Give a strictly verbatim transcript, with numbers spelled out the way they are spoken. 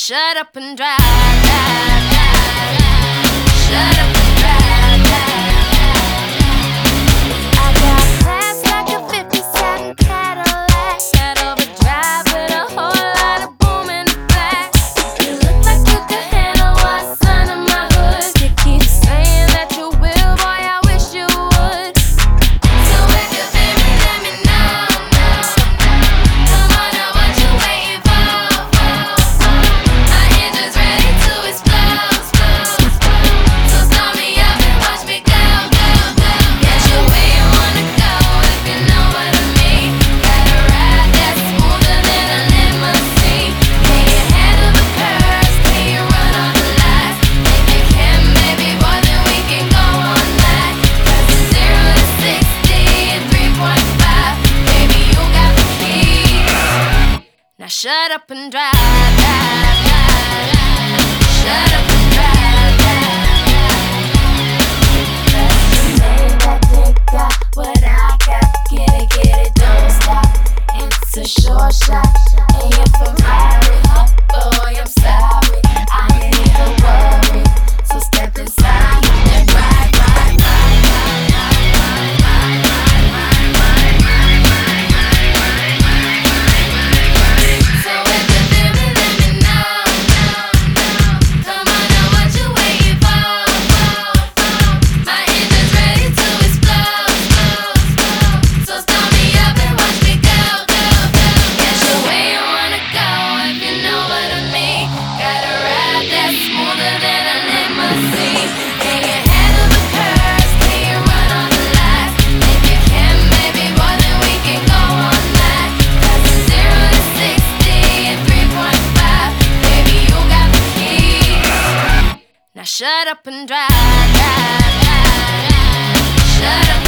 shut up and drive, drive, drive, drive. Shut up and drive, drive, drive. I got class like a fifty-seven Cadillac, got overdrive with a whole lot of boom in the back. You look like you could handle what's under my hood. You keep saying that you will, boy, I wish you would. So if you feel me, let me know, know, know. Come on now, what you waiting for, for, for? My engine's ready to explode, explode, explode. So start me up and watch me go, go, go. Get you where you wanna go, if you know what I mean. Got a ride that's smoother than a limousine. Can you handle the curves? Can you run all the lights? If you can, baby boy, then we can go all night. Cause it's zero to sixty in three point five. Baby, you got the keys. Now shut up and drive, drive, drive, drive. Shut up and drive, drive, drive. That dick got what I got. Get it, get it, don't stop. It's a short shot. And you're Ferrari, huh? Boy, I'm sorry. I ain't even worried. So step inside and ride, ride, ride, ride, ride, ride, ride, ride, ride, ride, ride, ride, ride, ride. So if you feel me, let me know, know, know. Come on now, what you waiting for, for, for? My engine's ready to explode, explode, explode. So start me up and watch me go, go, go. Get you where you wanna go, if you know what I mean. Got a ride that's smoother than a limousine. Can you handle the curves? Can you run all the lights? If you can, baby boy, then we can go all night. Cause it's zero to sixty in three point five. Baby, you got the keys. Now shut up and drive, drive, drive, drive. Shut up